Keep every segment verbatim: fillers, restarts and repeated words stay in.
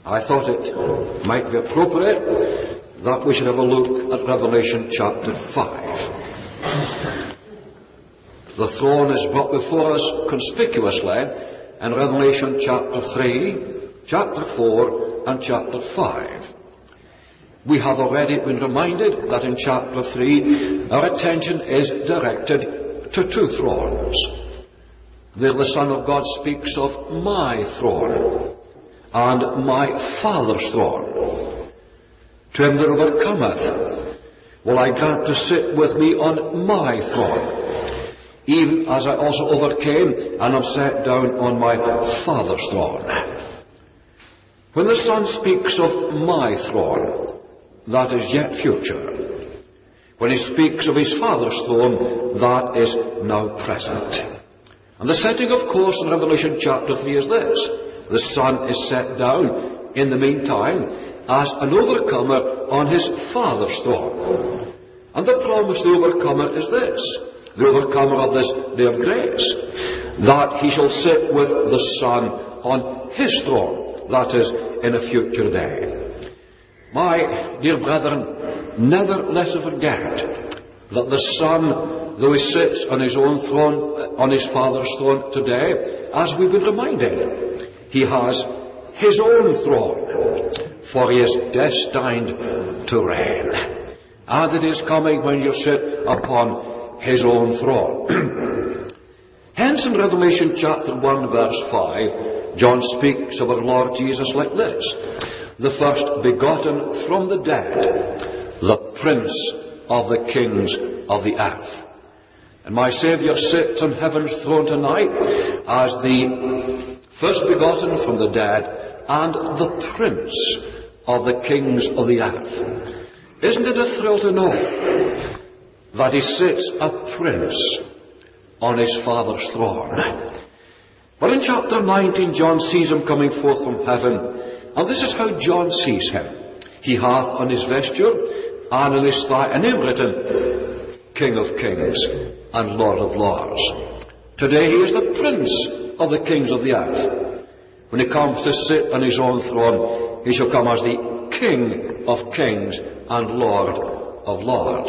I thought it might be appropriate that we should have a look at Revelation chapter five. The throne is brought before us conspicuously in Revelation chapter three, chapter four, and chapter five. We have already been reminded that in chapter three our attention is directed to two thrones. There the Son of God speaks of my throne and my Father's throne. To him that overcometh will I grant to sit with me on my throne, even as I also overcame and am set down on my Father's throne. When the Son speaks of my throne, that is yet future. When he speaks of his Father's throne, that is now present. And the setting, of course, in Revelation chapter three is this. The Son is set down, in the meantime, as an overcomer on his Father's throne. And the promise of the overcomer is this, the overcomer of this day of grace, that he shall sit with the Son on his throne, that is, in a future day. My dear brethren, never let us forget that the Son, though he sits on his own throne, on his Father's throne today, as we've been reminded, he has his own throne, for he is destined to reign. And it is coming when you sit upon his own throne. Hence in Revelation chapter one verse five, John speaks of our Lord Jesus like this: the first begotten from the dead, the Prince of the kings of the earth. And my Saviour sits on heaven's throne tonight as the first begotten from the dead and the Prince of the kings of the earth. Isn't it a thrill to know that he sits a prince on his Father's throne? But in chapter nineteen, John sees him coming forth from heaven, and this is how John sees him. He hath on his vesture and on his thigh a name written, King of Kings and Lord of Lords. Today he is the Prince of the kings of the earth. When he comes to sit on his own throne, he shall come as the King of Kings and Lord of Lords.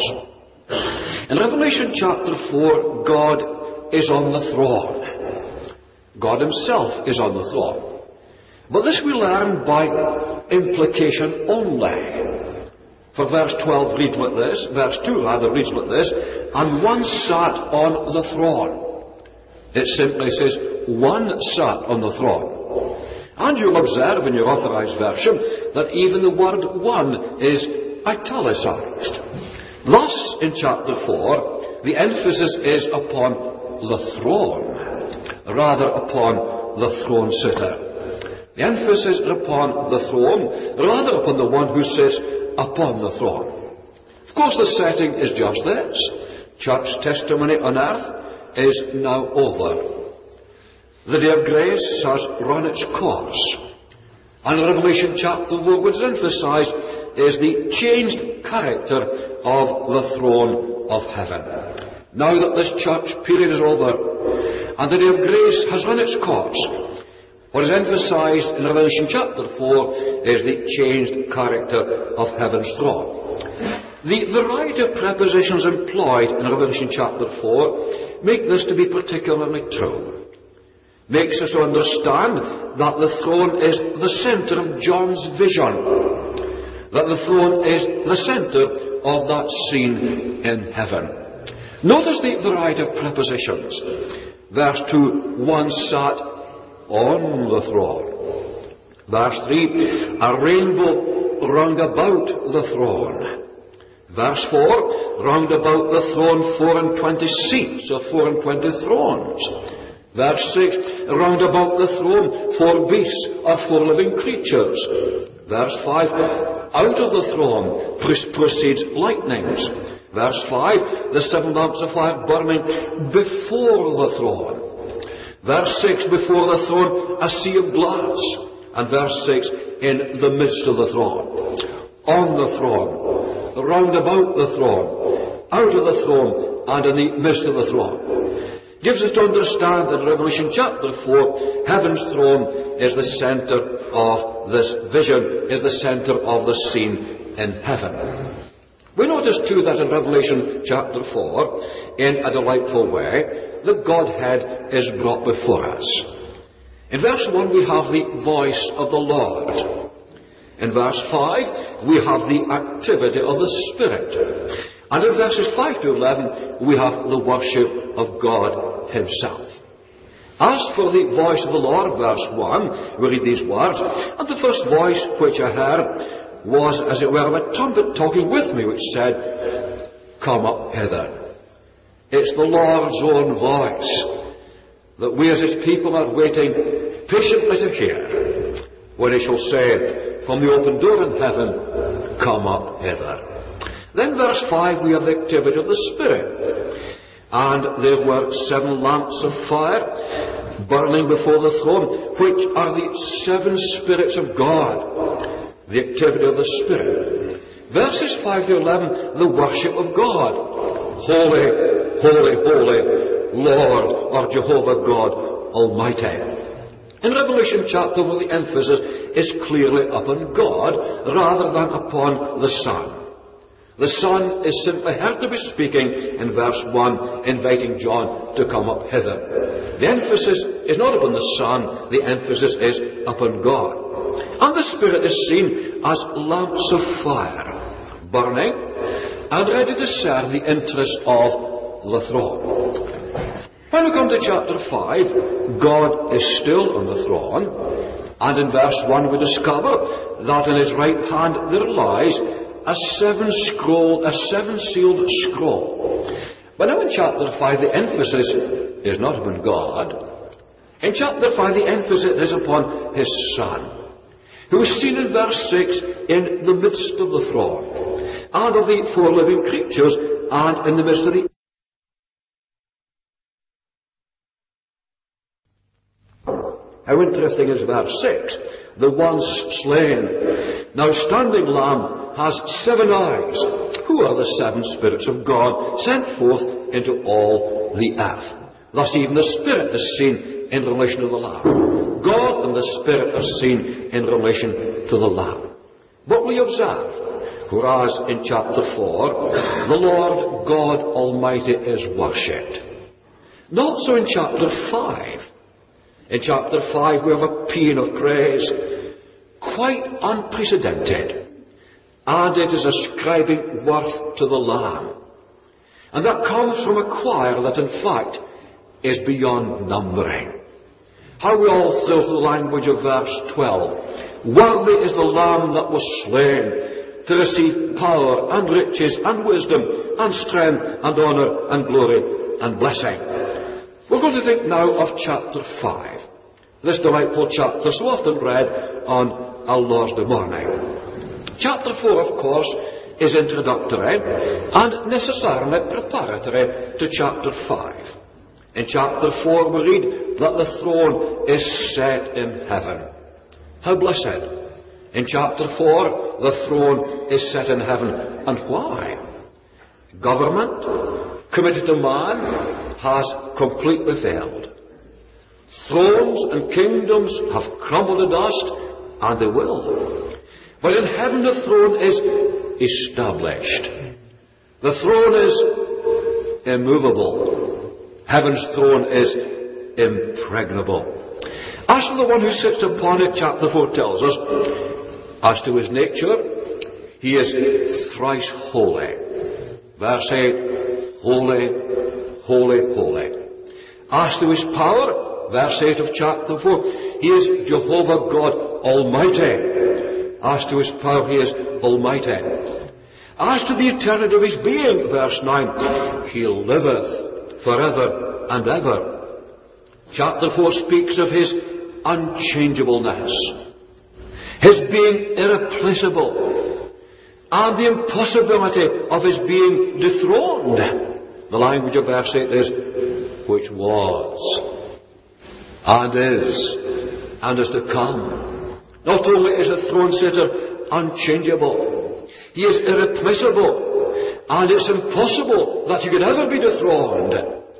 In Revelation chapter four, God is on the throne. God himself is on the throne. But this we learn by implication only. For verse twelve reads like this, verse two rather reads like this, and one sat on the throne. It simply says, one sat on the throne. And you'll observe in your authorized version that even the word one is italicized. Thus, in chapter four, the emphasis is upon the throne, rather upon the throne sitter. The emphasis is upon the throne, rather upon the one who sits upon the throne. Of course, the setting is just this. Church testimony on earth is now over. The day of grace has run its course. And Revelation chapter four, what is emphasized is the changed character of the throne of heaven. Now that this church period is over, and the day of grace has run its course, what is emphasized in Revelation chapter four is the changed character of heaven's throne. The variety of prepositions employed in Revelation chapter four make this to be particularly true. Makes us understand that the throne is the center of John's vision. That the throne is the center of that scene in heaven. Notice the variety of prepositions. Verse two, one sat on the throne. Verse three, a rainbow round about the throne. Verse four, round about the throne four and twenty seats, or four and twenty thrones. Verse six, round about the throne four beasts, or four living creatures. Verse five, out of the throne proceeds lightnings. Verse five, the seven lamps of fire burning before the throne. Verse six, before the throne a sea of glass. And verse six, in the midst of the throne. On the throne, round about the throne, out of the throne, and in the midst of the throne. gives us to understand that in Revelation chapter four, heaven's throne is the centre of this vision, is the centre of the scene in heaven. We notice too that in Revelation chapter four, in a delightful way, the Godhead is brought before us. In verse one we have the voice of the Lord. In verse five we have the activity of the Spirit. And in verses five to eleven we have the worship of God Himself. As for the voice of the Lord, verse one, we read these words, "And the first voice which I heard was, as it were, a trumpet talking with me, which said, Come up hither." It's the Lord's own voice that we as His people are waiting patiently to hear, when He shall say, from the open door in heaven, Come up hither. Then verse five, we have the activity of the Spirit. "And there were seven lamps of fire burning before the throne, which are the seven spirits of God." The activity of the Spirit. Verses five to eleven, the worship of God. "Holy, holy, holy, Lord, or Jehovah God Almighty." In Revelation chapter four, the emphasis is clearly upon God rather than upon the Son. The Son is simply heard to be speaking in verse one, inviting John to come up hither. The emphasis is not upon the Son, the emphasis is upon God. And the Spirit is seen as lamps of fire, burning and ready to serve the interest of the throne. When we come to chapter five, God is still on the throne, and in verse one we discover that in His right hand there lies a seven scroll, a seven sealed scroll. But now in chapter five the emphasis is not upon God. In chapter five the emphasis is upon His Son, who is seen in verse six in the midst of the throne, and of the four living creatures, and in the midst of the... How interesting is verse six? "The once slain, now standing Lamb has seven eyes, who are the seven spirits of God sent forth into all the earth." Thus even the Spirit is seen in relation to the Lamb. God and the Spirit are seen in relation to the Lamb. What we observe, whereas in chapter four, the Lord God Almighty is worshipped. Not so in chapter five. In chapter five we have a paean of praise, quite unprecedented. And it is ascribing worth to the Lamb. And that comes from a choir that in fact is beyond numbering. How we all thrill to the language of verse twelve. "Worthy is the Lamb that was slain to receive power and riches and wisdom and strength and honour and glory and blessing." We're going to think now of chapter five. This delightful chapter so often read on our Lord's Day morning. Chapter four, of course, is introductory and necessarily preparatory to chapter five. In chapter four we read that the throne is set in heaven. How blessed! In chapter four the throne is set in heaven. And why? Government committed to man has completely failed. Thrones and kingdoms have crumbled to dust, and they will. But in heaven the throne is established. The throne is immovable. Heaven's throne is impregnable. As for the one who sits upon it, chapter four tells us, as to his nature, he is thrice holy. Verse eight, holy, holy, holy. As to his power, verse eight of chapter four, he is Jehovah God Almighty. As to his power, he is Almighty. As to the eternity of his being, verse nine, he liveth forever and ever. Chapter four speaks of his unchangeableness, his being irreplaceable, and the impossibility of his being dethroned. The language of verse eight is, which was, and is, and is to come. Not only is the throne sitter unchangeable, he is irreplaceable, and it's impossible that he could ever be dethroned.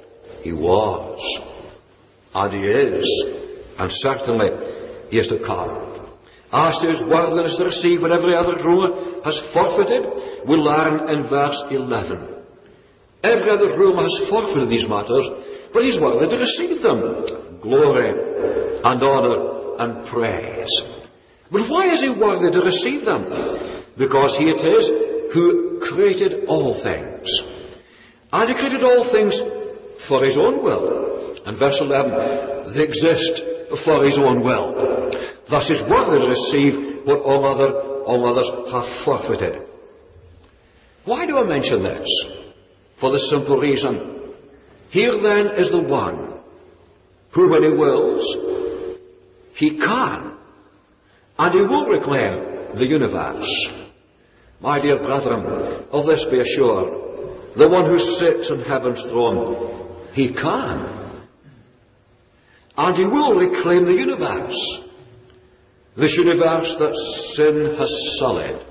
He was, and He is, and certainly He is to come. As to His worthiness to receive what every other ruler has forfeited, we learn in verse eleven. Every other ruler has forfeited these matters, but He's worthy to receive them. Glory and honour and praise. But why is He worthy to receive them? Because He it is who created all things. And He created all things for His own will. And verse eleven, they exist for His own will. Thus He's worthy to receive what all, other, all others have forfeited. Why do I mention this? For the simple reason, here then is the one who, when He wills, He can, and He will reclaim the universe. My dear brethren, of this be assured, the one who sits on heaven's throne, He can, and He will reclaim the universe. This universe that sin has sullied.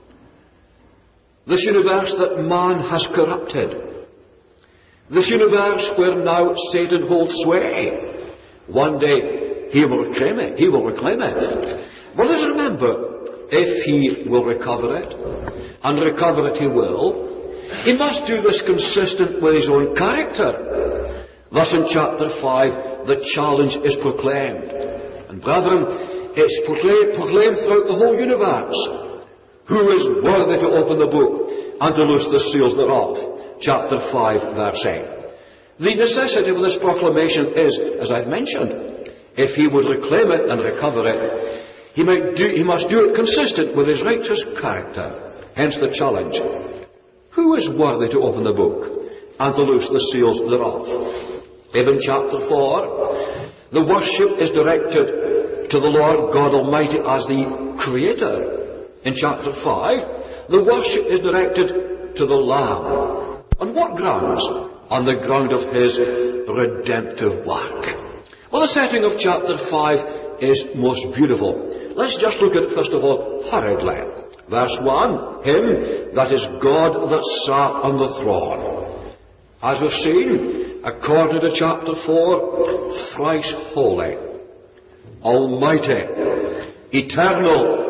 This universe that man has corrupted. This universe where now Satan holds sway. One day he will reclaim it. He will reclaim it. But let's remember, if he will recover it, and recover it he will, he must do this consistent with his own character. Thus in chapter five, the challenge is proclaimed. And brethren, it's proclaimed, proclaimed throughout the whole universe. Who is worthy to open the book and to loose the seals thereof? Chapter five, verse eight. The necessity of this proclamation is, as I've mentioned, if he would reclaim it and recover it, he, might do, he must do it consistent with his righteous character. Hence the challenge. Who is worthy to open the book and to loose the seals thereof? If in chapter four, the worship is directed to the Lord God Almighty as the Creator, in chapter five, the worship is directed to the Lamb. On what grounds? On the ground of His redemptive work. Well, the setting of chapter five is most beautiful. Let's just look at it first of all hurriedly. Verse one, Him that is God that sat on the throne. As we've seen, according to chapter four, thrice holy, almighty, eternal,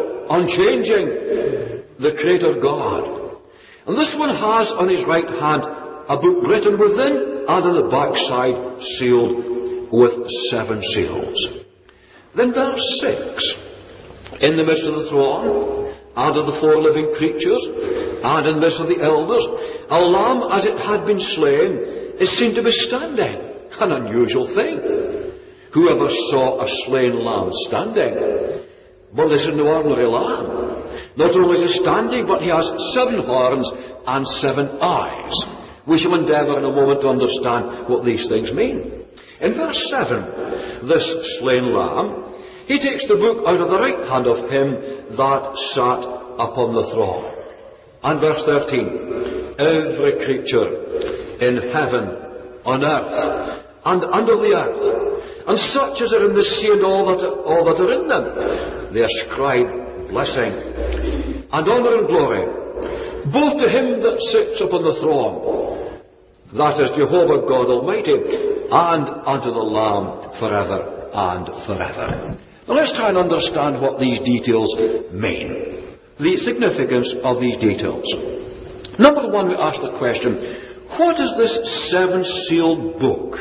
unchanging, the Creator God. And this one has on his right hand a book written within and on the backside sealed with seven seals. Then verse six, in the midst of the throne and of the four living creatures and in the midst of the elders, a lamb as it had been slain is seen to be standing. An unusual thing. Whoever saw a slain lamb standing? Well, this is no ordinary lamb. Not only is he standing, but he has seven horns and seven eyes. We shall endeavour in a moment to understand what these things mean. In verse seven, this slain lamb, he takes the book out of the right hand of him that sat upon the throne. And verse thirteen, every creature in heaven, on earth, and under the earth, and such as are in the sea and all that, all that are in them, they ascribe blessing and honour and glory, both to Him that sits upon the throne, that is Jehovah God Almighty, and unto the Lamb forever and forever. Now let's try and understand what these details mean, the significance of these details. Number one, we ask the question, what is this seven-sealed book?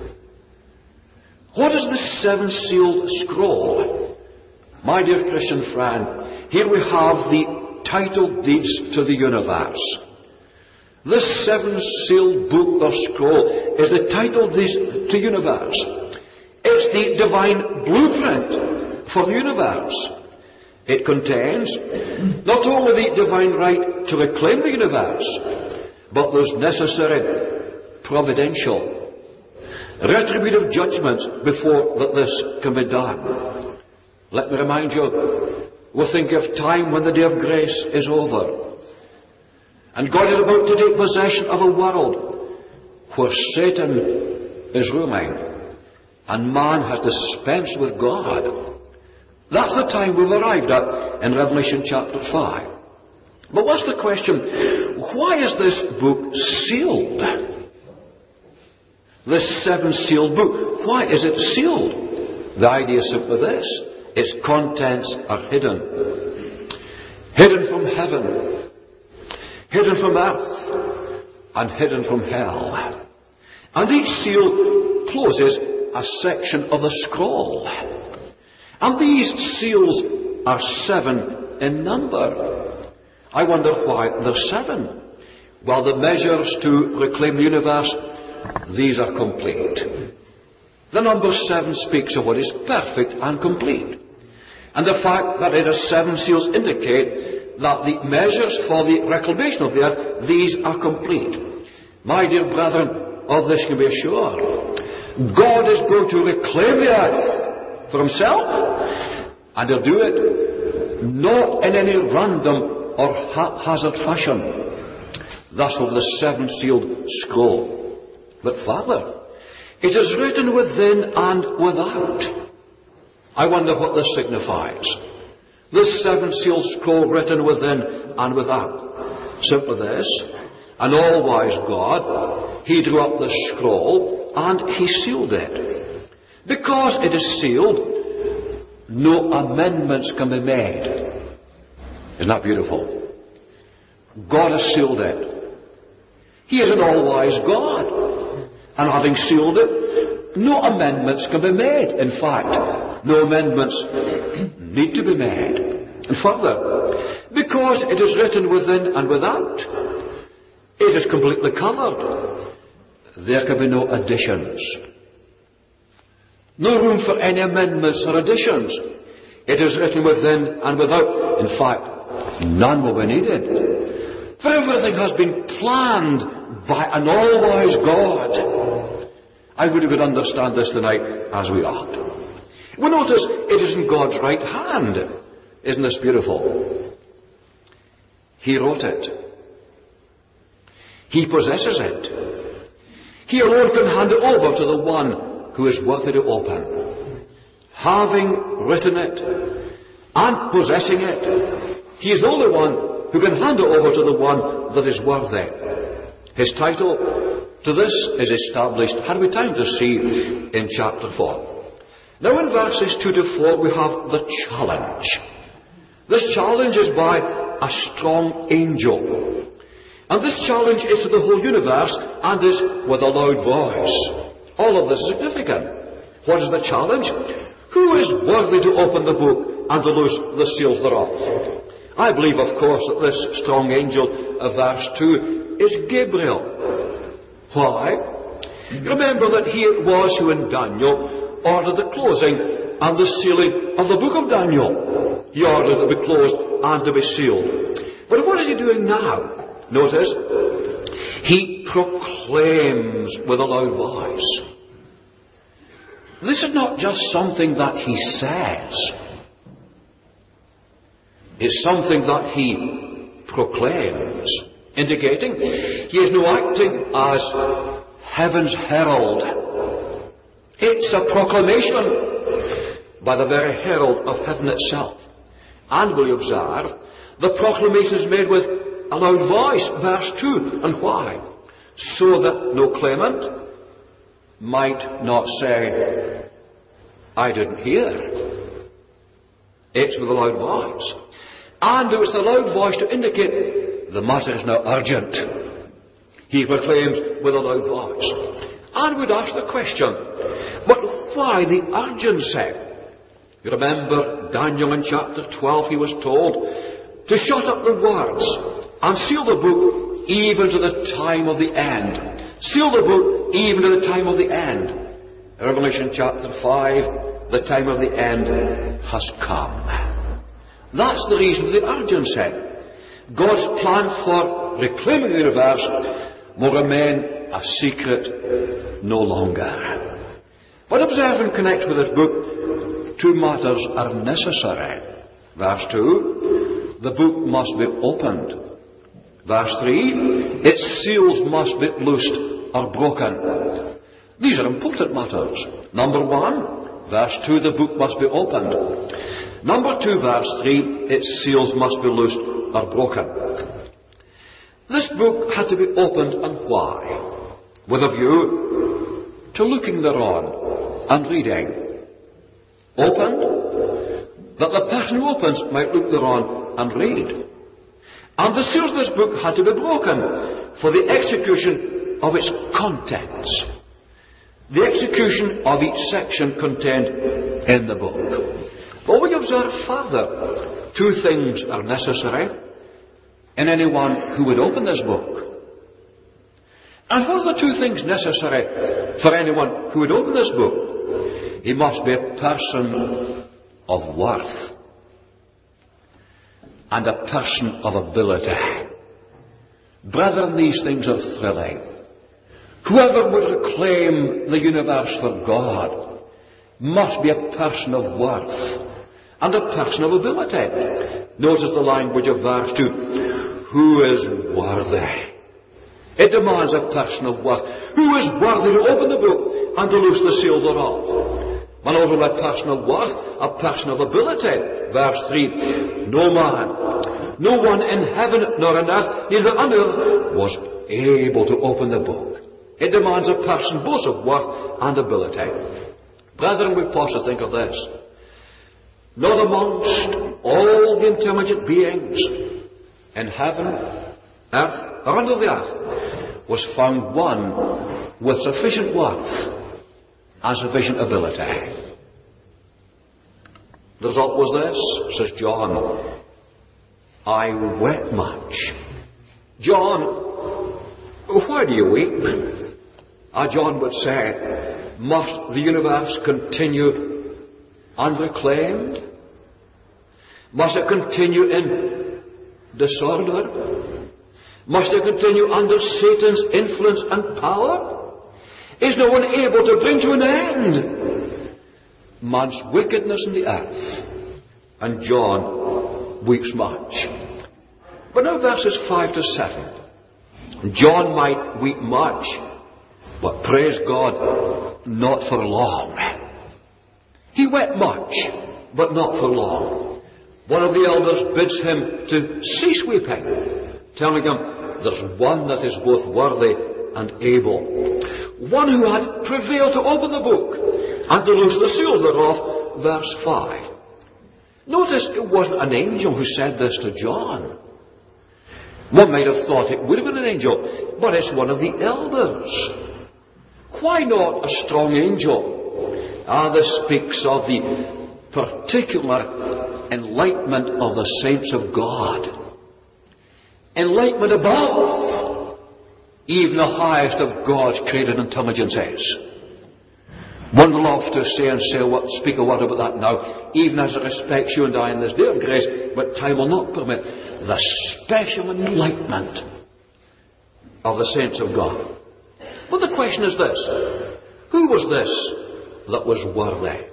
What is this seven-sealed scroll? My dear Christian friend, here we have the title deeds to the universe. This seven-sealed book or scroll is the title deeds to the universe. It's the divine blueprint for the universe. It contains not only the divine right to reclaim the universe, but those necessary providential retributive judgments before that this can be done. Let me remind you, we think of time when the day of grace is over, and God is about to take possession of a world where Satan is ruling, and man has dispensed with God. That's the time we've arrived at in Revelation chapter five. But what's the question? Why is this book sealed? This seven-sealed book, why is it sealed? The idea is simply this. Its contents are hidden. Hidden from heaven. Hidden from earth. And hidden from hell. And each seal closes a section of the scroll. And these seals are seven in number. I wonder why there's seven. Well, the measures to reclaim the universe, these are complete. The number seven speaks of what is perfect and complete. And the fact that it has seven seals indicate that the measures for the reclamation of the earth, these are complete. My dear brethren, of this can be assured. God is going to reclaim the earth for himself, and he'll do it not in any random or haphazard fashion. Thus of the seven-sealed scroll. But further, it is written within and without. I wonder what this signifies. This seven-sealed scroll written within and without. Simply this. An all-wise God, he drew up the scroll and he sealed it. Because it is sealed, no amendments can be made. Isn't that beautiful? God has sealed it. He is an all-wise God. And having sealed it, no amendments can be made. In fact, no amendments need to be made. And further, because it is written within and without, it is completely covered. There can be no additions. No room for any amendments or additions. It is written within and without. In fact, none will be needed. For everything has been planned by an all-wise God. I would we could understand this tonight as we ought. We notice it is in God's right hand. Isn't this beautiful? He wrote it. He possesses it. He alone can hand it over to the one who is worthy to open. Having written it and possessing it, he is the only one who can hand it over to the one that is worthy. His title to this is established, had we time to see, in chapter four. Now in verses two to four we have the challenge. This challenge is by a strong angel. And this challenge is to the whole universe and is with a loud voice. All of this is significant. What is the challenge? Who is worthy to open the book and to loose the seals thereof? I believe, of course, that this strong angel of verse two is Gabriel. Why? Remember that he it was who in Daniel ordered the closing and the sealing of the book of Daniel. He ordered it to be closed and to be sealed. But what is he doing now? Notice, he proclaims with a loud voice. This is not just something that he says. It's something that he proclaims, indicating he is now acting as heaven's herald. It's a proclamation by the very herald of heaven itself. And will you observe, the proclamation is made with a loud voice, verse two. And why? So that no claimant might not say, I didn't hear. It's with a loud voice. And it was the loud voice to indicate the matter is now urgent. He proclaims with a loud voice. And we'd ask the question, but why the urgency? You remember Daniel in chapter twelve, he was told to shut up the words and seal the book even to the time of the end. Seal the book even to the time of the end. Revelation chapter five, the time of the end has come. That's the reason for the urgency. God's plan for reclaiming the universe will remain a secret no longer. But observe and connect with this book, two matters are necessary. Verse two, the book must be opened. Verse three, its seals must be loosed or broken. These are important matters. Number one, verse two, the book must be opened. Number two, verse three, its seals must be loosed or broken. This book had to be opened, and why? With a view to looking thereon and reading. Opened, that the person who opens might look thereon and read. And the seals of this book had to be broken for the execution of its contents. The execution of each section contained in the book. But we observe further, two things are necessary in anyone who would open this book. And what are the two things necessary for anyone who would open this book? He must be a person of worth and a person of ability. Brethren, these things are thrilling. Whoever would reclaim the universe for God must be a person of worth and a person of ability. Notice the language of verse two. Who is worthy? It demands a person of worth. Who is worthy to open the book and to loose the seals thereof? But not only a person of worth, a person of ability. Verse three. No man, no one in heaven nor on earth, neither on earth, was able to open the book. It demands a person both of worth and ability. Brethren, we pause to think of this. Not amongst all the intelligent beings in heaven, earth, or under the earth, was found one with sufficient worth and sufficient ability. The result was this, says John. I wept much. John, why do you weep? Ah, John would say, must the universe continue unreclaimed? Must it continue in disorder? Must it continue under Satan's influence and power? Is no one able to bring to an end man's wickedness in the earth? And John weeps much. But now verses five to seven. John might weep much, but praise God, not for long. He wept much, but not for long. One of the elders bids him to cease weeping, telling him, there's one that is both worthy and able. One who had prevailed to open the book and to loose the seals thereof. Verse five. Notice it wasn't an angel who said this to John. One might have thought it would have been an angel, but it's one of the elders. Why not a strong angel? Ah, this speaks of the particular enlightenment of the saints of God. Enlightenment above even the highest of God's created intelligences. One will love to say and say what, speak a word about that now, even as it respects you and I in this day of grace, but time will not permit. The special enlightenment of the saints of God. But the question is this: who was this that was worthy?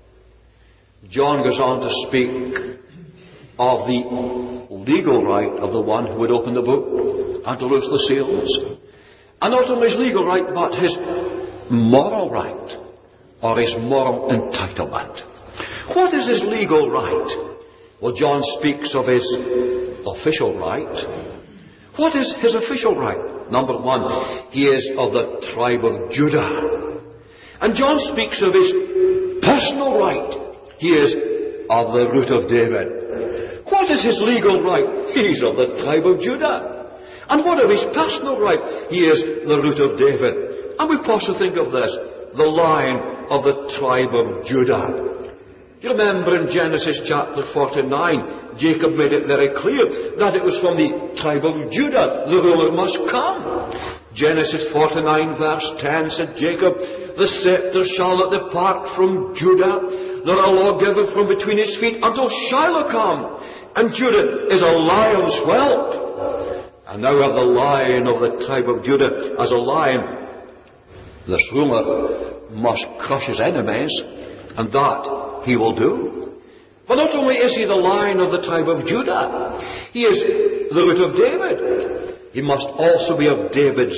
John goes on to speak of the legal right of the one who would open the book and to loose the seals. And not only his legal right, but his moral right, or his moral entitlement. What is his legal right? Well, John speaks of his official right. What is his official right? Number one, he is of the tribe of Judah. And John speaks of his personal right. He is of the root of David. What is his legal right? He is of the tribe of Judah. And what of his personal right? He is the root of David. And we pause to think of this: the line of the tribe of Judah. You remember in Genesis chapter forty-nine, Jacob made it very clear that it was from the tribe of Judah the ruler must come. Genesis forty-nine verse ten said, Jacob, the scepter shall not depart from Judah, nor a lawgiver from between his feet until Shiloh come. And Judah is a lion's whelp. And now we have the lion of the tribe of Judah as a lion. This ruler must crush his enemies, and that he will do. But not only is he the lion of the tribe of Judah, he is the root of David. He must also be of David's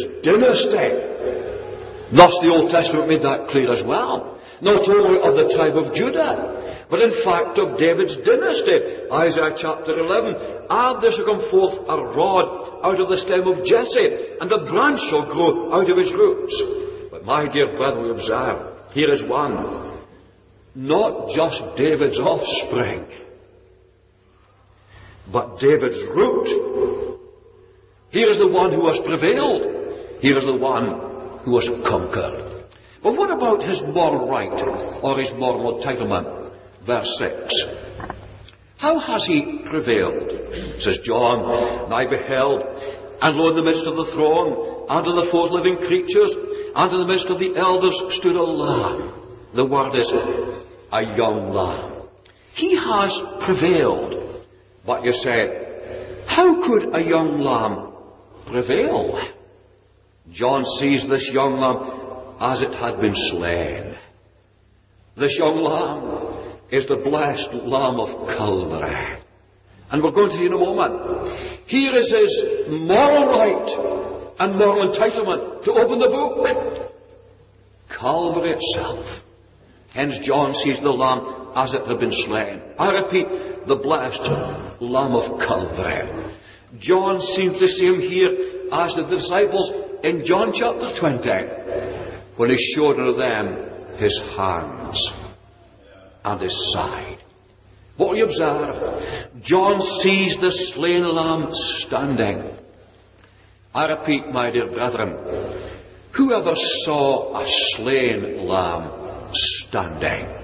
dynasty. Thus the Old Testament made that clear as well. Not only of the tribe of Judah, but in fact of David's dynasty. Isaiah chapter eleven, and there shall come forth a rod out of the stem of Jesse, and a branch shall grow out of his roots. But But my dear brother, we observe, here is one, not just David's offspring, but David's root. Here is the one who has prevailed. Here is the one who has conquered. But what about his moral right, or his moral entitlement? Verse six. How has he prevailed? Says John, and I beheld, and lo, in the midst of the throne, and of the four living creatures, and in the midst of the elders stood a lamb. The word is a young lamb. He has prevailed. But you say, how could a young lamb prevail? John sees this young lamb as it had been slain. This young lamb is the blessed Lamb of Calvary. And we're going to see in a moment. Here is his moral right and moral entitlement to open the book. Calvary itself. Hence John sees the Lamb as it had been slain. I repeat, the blessed Lamb of Calvary. John seems to see him here as the disciples in John chapter twenty, when he showed unto them his hands and his side. What we observe, John sees the slain lamb standing. I repeat, my dear brethren, whoever saw a slain lamb standing?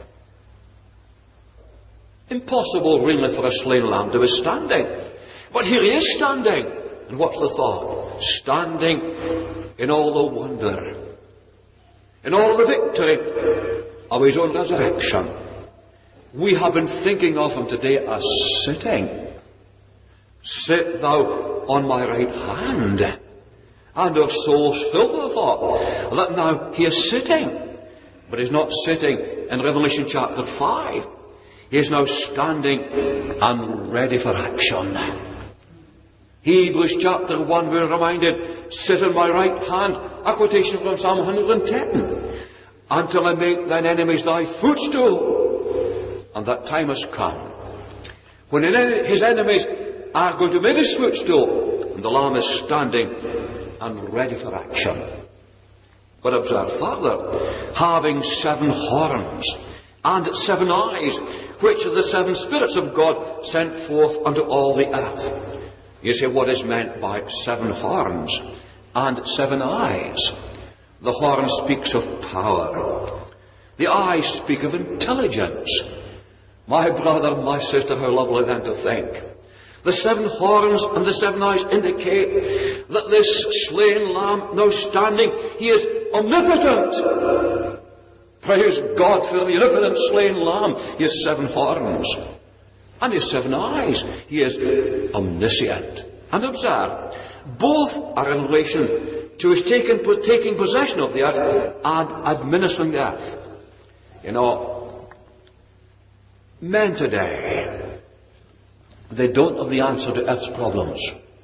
Impossible really for a slain lamb to be standing. But here he is standing. And what's the thought? Standing in all the wonder, in all the victory of his own resurrection. We have been thinking of him today as sitting. Sit thou on my right hand. And our souls filled with the thought that now he is sitting. But he's not sitting in Revelation chapter five. He is now standing and ready for action. Hebrews chapter one, we're reminded, sit on my right hand, a quotation from Psalm one hundred ten, until I make thine enemies thy footstool. And that time has come when his enemies are going to make his footstool, and the Lamb is standing and ready for action. But observe further, having seven horns and seven eyes, which are the seven spirits of God sent forth unto all the earth. You say, what is meant by seven horns and seven eyes? The horn speaks of power. The eyes speak of intelligence. My brother, my sister, how lovely then to think. The seven horns and the seven eyes indicate that this slain lamb now standing, he is omnipotent. Praise God for the omnipotent slain lamb. He has seven horns and he has seven eyes. He is omniscient. And observe, both are in relation to his taking, taking possession of the earth and administering the earth. You know, men today, they don't have the answer to earth's problems.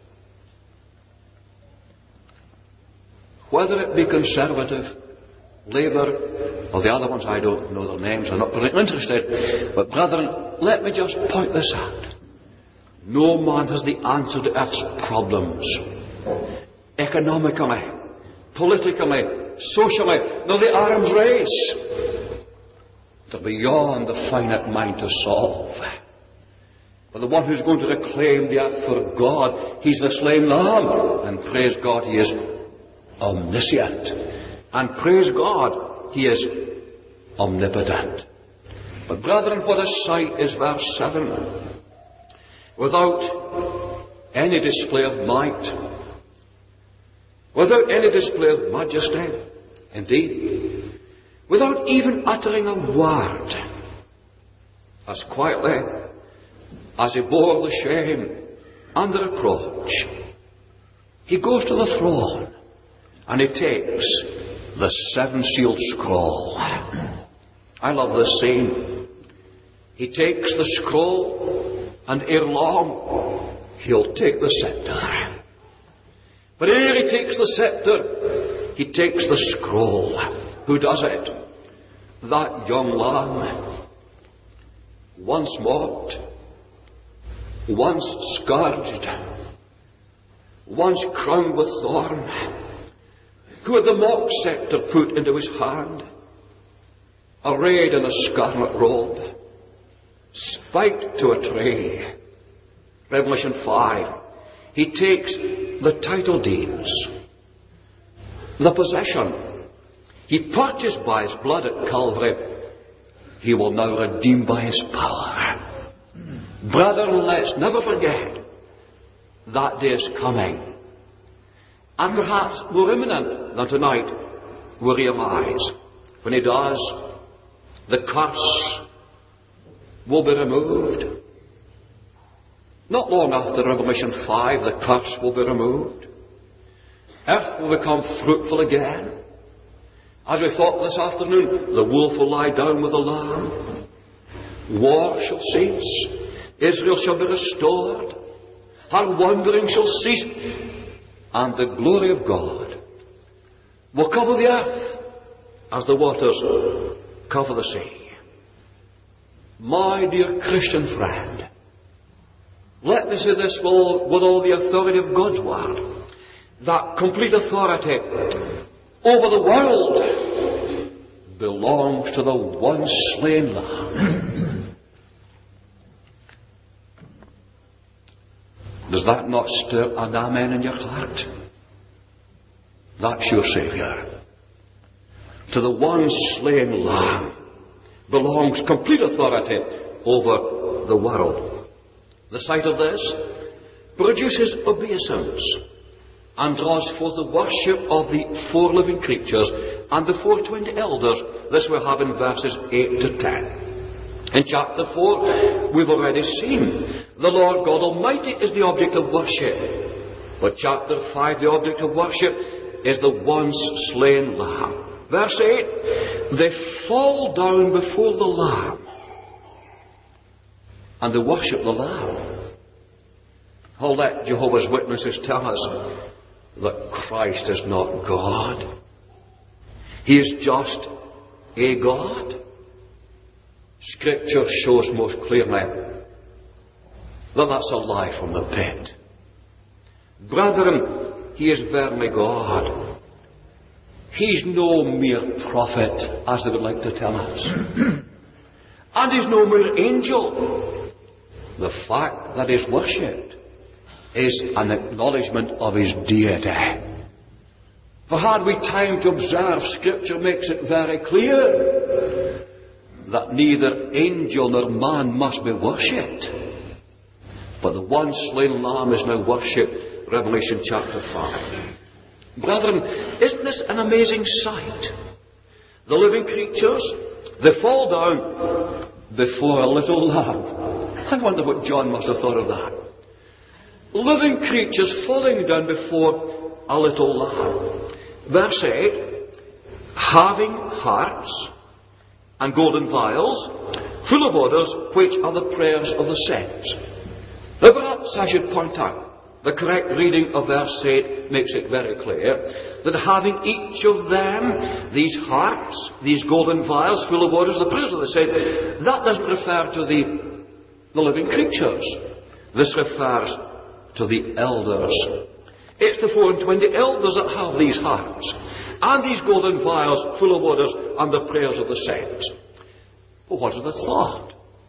Whether it be Conservative, Labour, or the other ones, I don't know their names, I'm not particularly interested. But brethren, let me just point this out. No man has the answer to earth's problems. Economically, politically, socially, nor the arms race. They're beyond the finite mind to solve. But the one who's going to reclaim the earth for God, he's the slain lamb. And praise God, he is omniscient. And praise God, he is omnipotent. But brethren, what a sight is verse seven. Without any display of might, without any display of majesty, indeed, without even uttering a word, as quietly as he bore the shame and the reproach, he goes to the throne and he takes the seven-sealed scroll. I love this scene. He takes the scroll, and ere long he'll take the scepter. But ere he takes the scepter, he takes the scroll. Who does it? That young lamb, once mocked, once scourged, once crowned with thorn, who had the mock scepter put into his hand, arrayed in a scarlet robe, spiked to a tree. Revelation five. He takes the title deeds, the possession. He purchased by his blood at Calvary. He will now redeem by his power. Brethren, let's never forget that day is coming. And perhaps more imminent than tonight we realize. When he does, the curse will be removed. Not long after Revelation five, the curse will be removed. Earth will become fruitful again. As we thought this afternoon, the wolf will lie down with the lamb. War shall cease. Israel shall be restored. Her wandering shall cease. And the glory of God will cover the earth as the waters cover the sea. My dear Christian friend, let me say this with all, with all the authority of God's Word, that complete authority over the world belongs to the one slain Lamb. Does that not stir an amen in your heart? That's your Saviour. To the one slain Lamb belongs complete authority over the world. The sight of this produces obeisance and draws forth the worship of the four living creatures and the four twenty elders. This we have in verses eight to ten. In chapter four, we've already seen the Lord God Almighty is the object of worship. But chapter five, the object of worship is the once slain Lamb. Verse eight, they fall down before the Lamb and they worship the Lamb. Oh, let Jehovah's Witnesses tell us that Christ is not God. He is just a God. Scripture shows most clearly that that's a lie from the pit. Brethren, He is verily God. He's no mere prophet, as they would like to tell us. And He's no mere angel. The fact that He's worshipped is an acknowledgement of His deity. For had we time to observe, Scripture makes it very clear that neither angel nor man must be worshipped, but the one slain Lamb is now worshipped. Revelation chapter five. Brethren, isn't this an amazing sight? The living creatures, they fall down before a little lamb. I wonder what John must have thought of that. Living creatures falling down before a little lamb. Verse eight, having harps and golden vials full of odors, which are the prayers of the saints. Now perhaps I should point out, the correct reading of verse eight makes it very clear that having each of them, these harps, these golden vials full of odors, the prayers of the saints, that doesn't refer to the, the living creatures. This refers to the elders. It's the four and twenty elders that have these harps and these golden vials full of odors and the prayers of the saints. But what is the thought?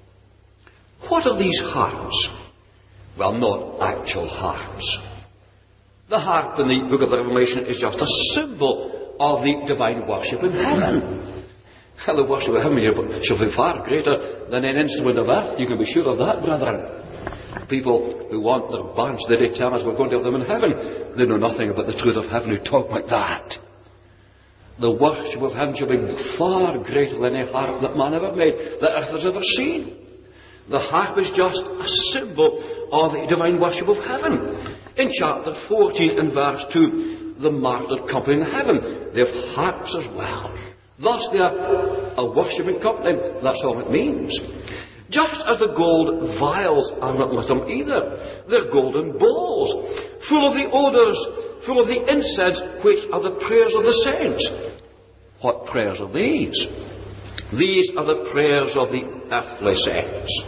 What are these harps? Well, not actual harps. The harp in the book of Revelation is just a symbol of the divine worship in heaven. The worship of heaven shall be far greater than an instrument of earth. You can be sure of that, brethren. People who want their bands, they tell us we're going to have them in heaven. They know nothing about the truth of heaven who talk like that. The worship of heaven shall be far greater than any harp that man ever made, that earth has ever seen. The harp is just a symbol of the divine worship of heaven. In chapter fourteen and verse two, the martyred company in heaven, they have harps as well. Thus they are a worshipping company. That's all it means. Just as the gold vials are not little either. They're golden bowls, full of the odours, full of the incense, which are the prayers of the saints. What prayers are these? These are the prayers of the earthly saints.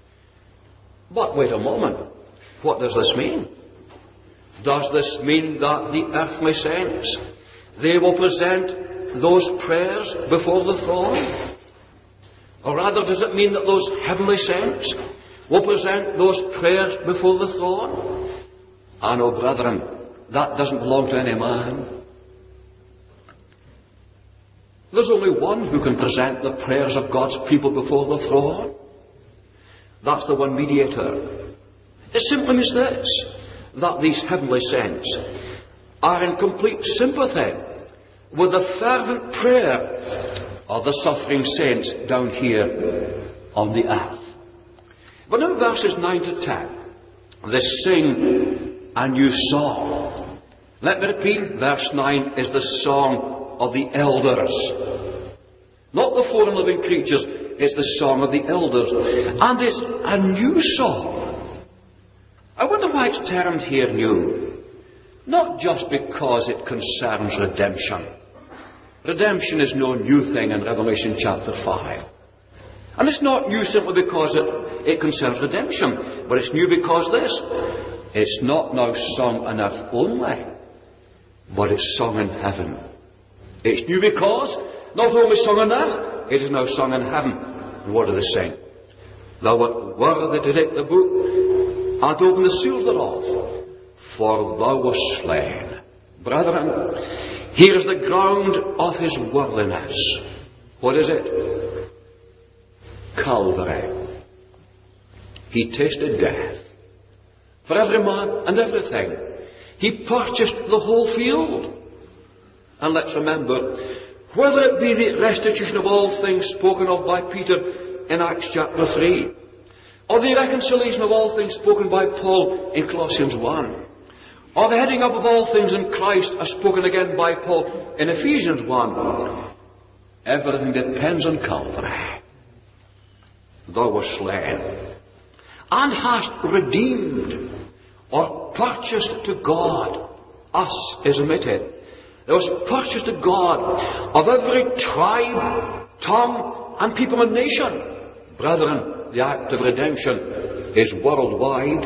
But wait a moment. What does this mean? Does this mean that the earthly saints, They will present those prayers before the throne? Or rather, does it mean that those heavenly saints will present those prayers before the throne? Ah, no, brethren, that doesn't belong to any man. There's only one who can present the prayers of God's people before the throne. That's the one mediator. It simply means this, that these heavenly saints are in complete sympathy with the fervent prayer of the suffering saints down here on the earth. But in verses nine to ten, they sing a new song. Let me repeat, verse nine is the song of the elders. Not the four living creatures, it's the song of the elders. And it's a new song. I wonder why it's termed here new. Not just because it concerns redemption. Redemption is no new thing in Revelation chapter five. And it's not new simply because it, it concerns redemption. But it's new because this. It's not now sung on earth only, but it's sung in heaven. It's new because not only sung on earth, it is now sung in heaven. And what do they sing? Thou art worthy to take the book and open the seals thereof, for thou wast slain. Brethren, here is the ground of his worthiness. What is it? Calvary. He tasted death for every man and everything. He purchased the whole field. And let's remember, whether it be the restitution of all things spoken of by Peter in Acts chapter three, or the reconciliation of all things spoken by Paul in Colossians one, or the heading up of all things in Christ as spoken again by Paul in Ephesians one, everything depends on Calvary. Thou wast slain, and hast redeemed, or purchased to God, us is omitted. There was purchased to God of every tribe, tongue, and people and nation. Brethren, the act of redemption is worldwide.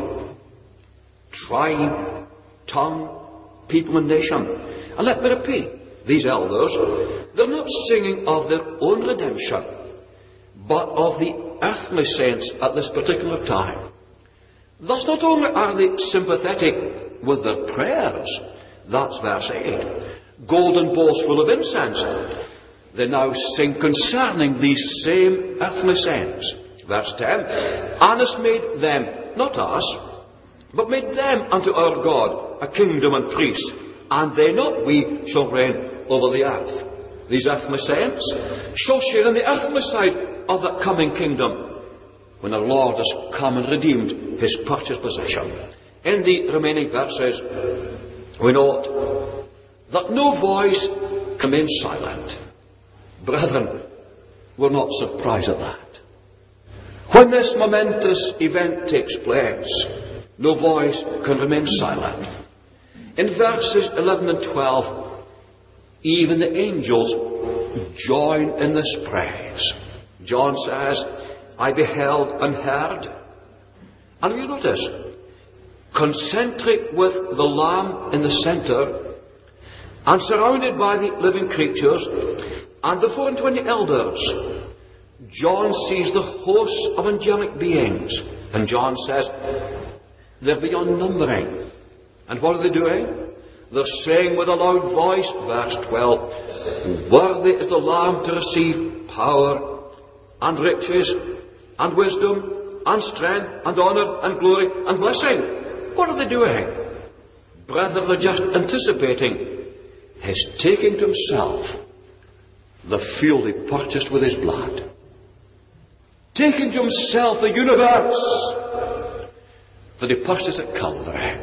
Tribe, tongue, people and nation. And let me repeat, these elders, they're not singing of their own redemption, but of the earthly saints at this particular time. Thus not only are they sympathetic with their prayers, that's verse eight, golden bowls full of incense, they now sing concerning these same earthly saints. Verse ten, and has made them, not us, but made them unto our God a kingdom and priests, and they, not we, shall reign over the earth. These earthly saints shall share in the earthly side of that coming kingdom, when our Lord has come and redeemed his purchased possession. In the remaining verses, we note that no voice remains silent. Brethren, we're not surprised at that. When this momentous event takes place, no voice can remain silent. In verses eleven and twelve, even the angels join in this praise. John says, I beheld and heard. And you notice, concentric with the Lamb in the centre, and surrounded by the living creatures and the four and twenty elders, John sees the hosts of angelic beings. And John says, they're beyond numbering. And what are they doing? They're saying with a loud voice, verse twelve, worthy is the Lamb to receive power and riches and wisdom and strength and honour and glory and blessing. What are they doing? Brethren, they're just anticipating his taking to himself the field he purchased with his blood. Taking to himself the universe that he purchased at Calvary.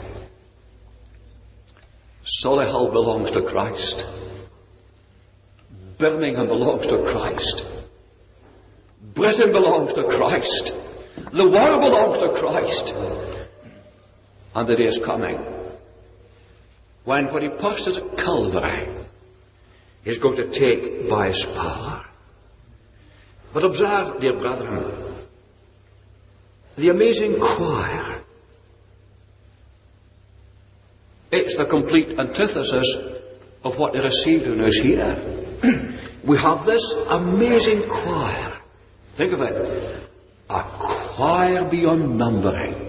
Solihull belongs to Christ. Birmingham belongs to Christ. Britain belongs to Christ. The world belongs to Christ. And the day is coming when what he purchased at Calvary is going to take by his power. But observe, dear brethren, the amazing choir. It's the complete antithesis of what they received in us here. We have this amazing choir. Think of it. A choir beyond numbering.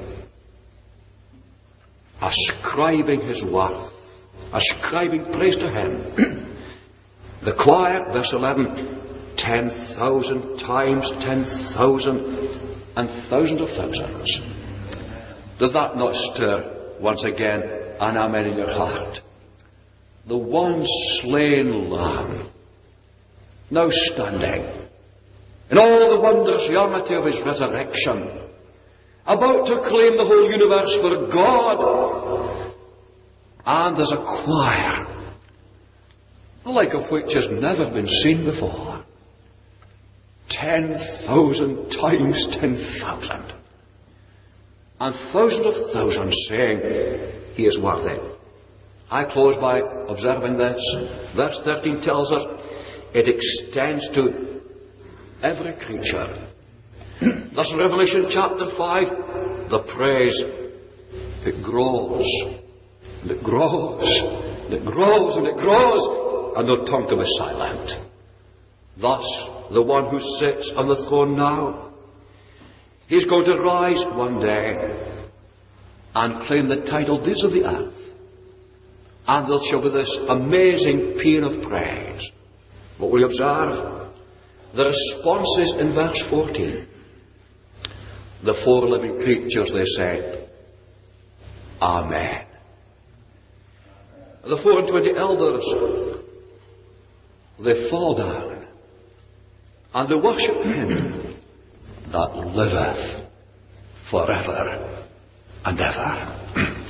Ascribing his worth. Ascribing praise to him. The choir, verse eleven, ten thousand times ten thousand and thousands of thousands. Does that not stir once again an amen in your heart? The one slain Lamb, now standing in all the wondrous reality of his resurrection, about to claim the whole universe for God. And there's a choir, the like of which has never been seen before. Ten thousand times ten thousand. And thousands of thousands saying, he is worthy. I close by observing this. Verse thirteen tells us it extends to every creature. Thus in Revelation chapter five, the praise, it grows, and it grows, and it grows, and it grows, and no tongue to be silent. Thus, the one who sits on the throne now, he's going to rise one day and claim the title deeds of the earth. And there shall be this amazing paean of praise. But we observe the responses in verse fourteen. The four living creatures, they said, Amen. The four and twenty elders, they fall down and they worship him that liveth forever and ever.